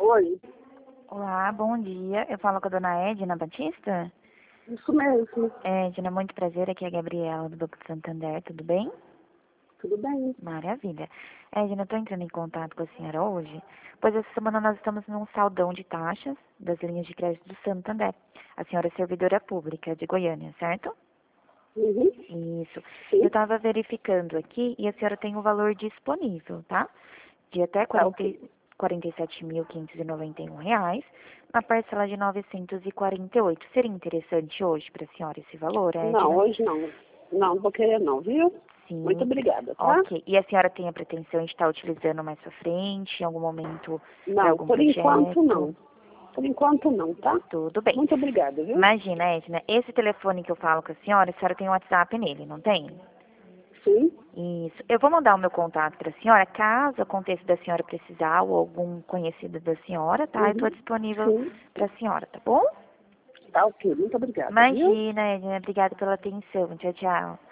Oi, Olá, bom dia. Eu falo com a dona Edna Batista. isso mesmo. Edna, muito prazer. Aqui é a Gabriela do Banco Santander, tudo bem? Tudo bem? Maravilha. Edna, eu estou entrando em contato com a senhora hoje, pois essa semana nós estamos num saldão de taxas das linhas de crédito do Santander. A senhora é servidora pública de Goiânia, certo? Uhum. Isso. Eu Sim, estava verificando aqui e a senhora tem o valor disponível, tá? De até tá 40, ok. 47.591 reais, na parcela de 948. Seria interessante hoje para a senhora esse valor, Não, Edna? hoje não. Não, não vou querer não, viu? Muito Sim. obrigada, tá? Ok. E a senhora tem a pretensão de estar utilizando mais para frente, em algum momento, para Não, algum por enquanto projeto? não. Por enquanto não, tá? Tudo bem. Muito obrigada, viu? Imagina, Edna, esse telefone que eu falo com a senhora tem um WhatsApp nele, não tem? Sim, Isso. Eu vou mandar o meu contato para a senhora, caso aconteça da senhora precisar ou algum conhecido da senhora, tá? Eu estou uhum. disponível Sim, para a senhora, tá bom? tá ok. Muito obrigada, viu? Imagina, Edna. Obrigada pela atenção. Tchau, tchau.